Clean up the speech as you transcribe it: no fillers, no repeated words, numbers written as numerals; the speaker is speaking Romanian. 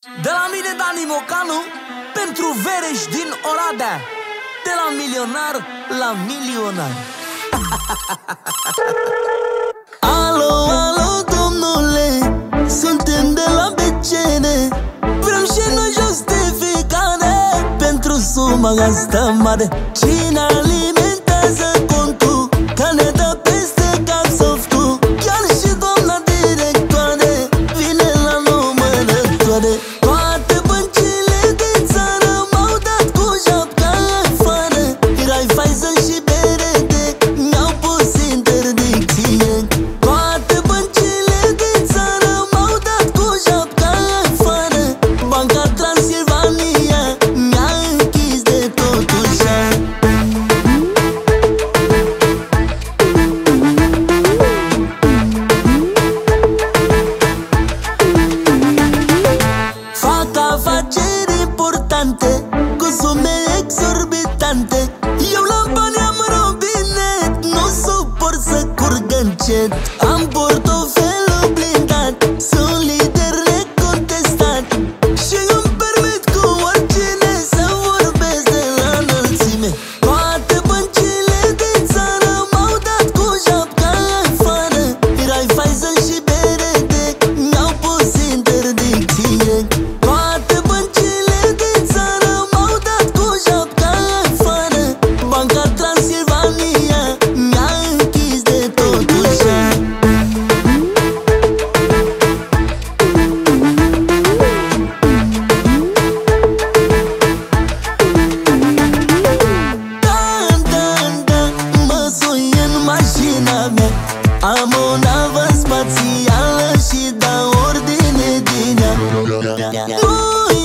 De la mine, Dani Mocanu, pentru Vereș din Oradea. De la milionar la milionar. Alo, alo, domnule, suntem de la BCN. Vrem și noi justificare pentru suma asta mare. Cine alimentează contul, că ne dă peste cap softul? Chiar și doamna directoare vine la numărătoare. Toate băncile din țară m-au dat cu japca afară. Erai faiză și berete, mi-au pus interdicție. Toate băncile din țară m-au dat cu japca afară. Banca Transilvania mi-a închis de tot ușa. Fac afaceri importante cu sume exorbitante. Eu la bani am robinet, nu suport să curgă încet. Am portofelul blindat, sunt lider necontestat și îmi permit cu oricine să vorbesc de la înălțime. Toate băncile din țară m-au dat cu japca afară. Erai faiză și berete, mi-au pus interdicție. Toate băncile din țară m-au dat cu japca afară. Banca Transilvania mi-a închis de tot ușa. Da, mă sui în mașina mea. Am o navă spațială și dau ordine din ea. Nu